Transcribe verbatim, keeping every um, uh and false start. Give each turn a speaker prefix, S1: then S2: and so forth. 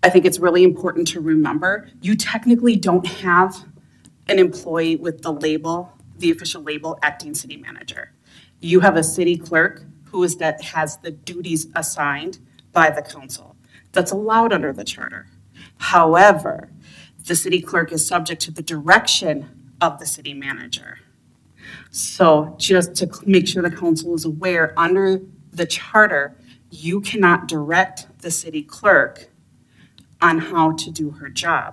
S1: I think it's really important to remember, you technically don't have an employee with the label, the official label, acting city manager. You have a city clerk who is that has the duties assigned by the council. That's allowed under the charter. However, the city clerk is subject to the direction of the city manager. So just to make sure the council is aware, under the charter, you cannot direct the city clerk on how to do her job.